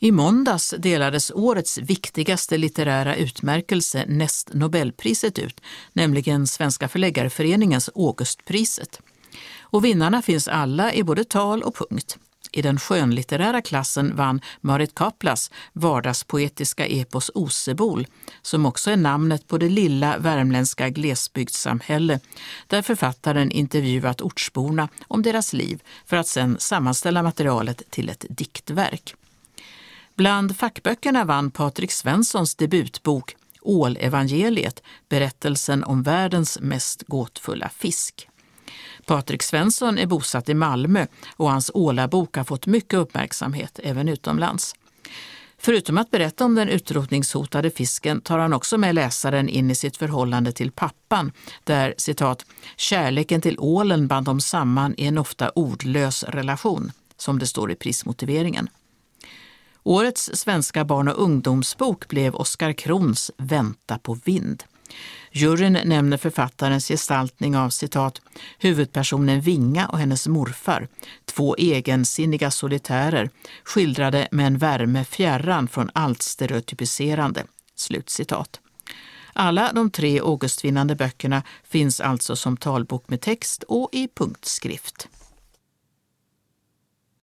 I måndags delades årets viktigaste litterära utmärkelse näst Nobelpriset ut, nämligen Svenska förläggareföreningens Augustpriset. Och vinnarna finns alla i både tal och punkt. I den skönlitterära klassen vann Marit Kaplas vardagspoetiska epos Osebol, som också är namnet på det lilla värmländska glesbygdssamhälle där författaren intervjuat ortsborna om deras liv för att sedan sammanställa materialet till ett diktverk. Bland fackböckerna vann Patrik Svenssons debutbok Ålevangeliet, berättelsen om världens mest gåtfulla fisk. Patrik Svensson är bosatt i Malmö och hans ålabok har fått mycket uppmärksamhet även utomlands. Förutom att berätta om den utrotningshotade fisken tar han också med läsaren in i sitt förhållande till pappan, där, citat, kärleken till ålen band dem samman i en ofta ordlös relation, som det står i prismotiveringen. Årets svenska barn- och ungdomsbok blev Oskar Krons Vänta på vind. Juryn nämner författarens gestaltning av, citat, huvudpersonen Vinga och hennes morfar, två egensinniga solitärer, skildrade med en värme fjärran från allt stereotypiserande, slutcitat. Alla de 3 Augustvinnande böckerna finns alltså som talbok med text och i punktskrift.